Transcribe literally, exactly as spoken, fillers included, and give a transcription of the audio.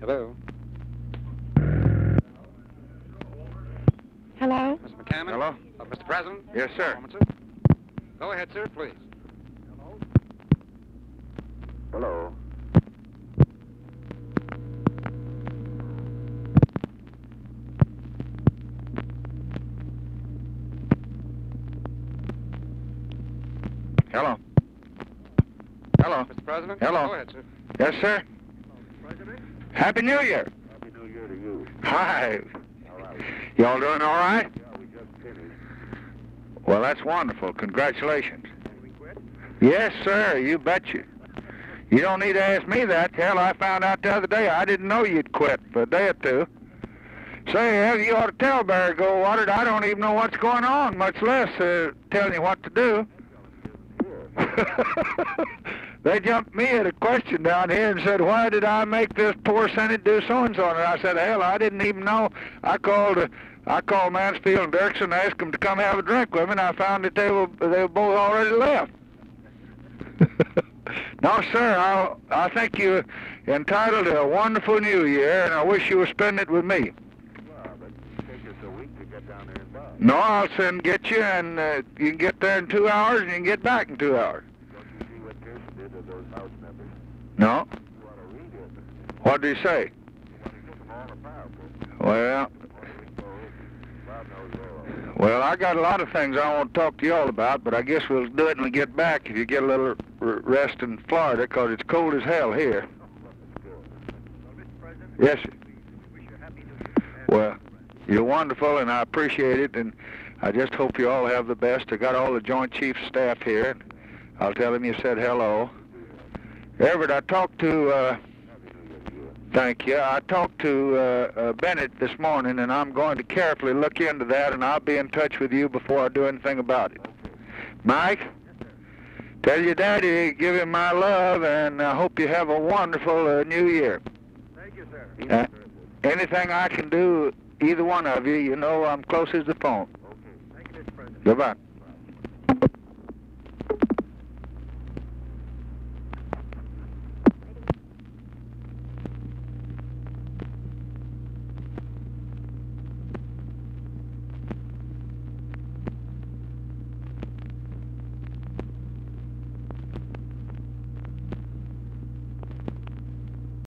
Hello? Hello? Mister McCammon? Hello? Uh, Mister President? Yes, sir. Moment, sir. Go ahead, sir, please. Hello. Hello. Hello. Mister President? Hello. Go ahead, sir. Yes, sir. President? Happy New Year. Happy New Year to you. Hi. All right. Y'all doing all right? Yeah, we just finished. Well, that's wonderful. Congratulations. Can we quit? Yes, sir. You betcha. You don't need to ask me that. Hell, I found out the other day I didn't know you'd quit for a day or two. Say, hell, you ought to tell Barry Goldwater I don't even know what's going on, much less uh, telling you what to do. They jumped me at a question down here and said, why did I make this poor Senate do so-and-so? And I said, hell, I didn't even know. I called uh, I called Mansfield and Dirksen and asked them to come have a drink with me, and I found that they were, they were both already left. No, sir, I, I think you're entitled to a wonderful New Year, and I wish you were spending it with me. Well, but it takes us a week to get down there and back. No, I'll send get you, and uh, you can get there in two hours, and you can get back in two hours. Don't you see what Pearson did to those House members? No? You ought to read it. What did he say? You want to get them all the powerful. Well, God knows all. well, I got a lot of things I want to talk to you all about, but I guess we'll do it when we get back if you get a little r rest in Florida, because it's cold as hell here. Well, Mister President, Yes, sir. we wish you a happy New Year. Well, you're wonderful, and I appreciate it, and I just hope you all have the best. I got all the Joint Chiefs staff here. I'll tell them you said hello. Everett, I talked to, uh, thank you, I talked to uh, uh, Bennett this morning, and I'm going to carefully look into that, and I'll be in touch with you before I do anything about it. Mike, tell your daddy, give him my love, and I hope you have a wonderful uh, New Year. Thank you, sir. Uh, anything I can do, either one of you, you know I'm close as the phone. Okay. Thank you, Mister President. Goodbye.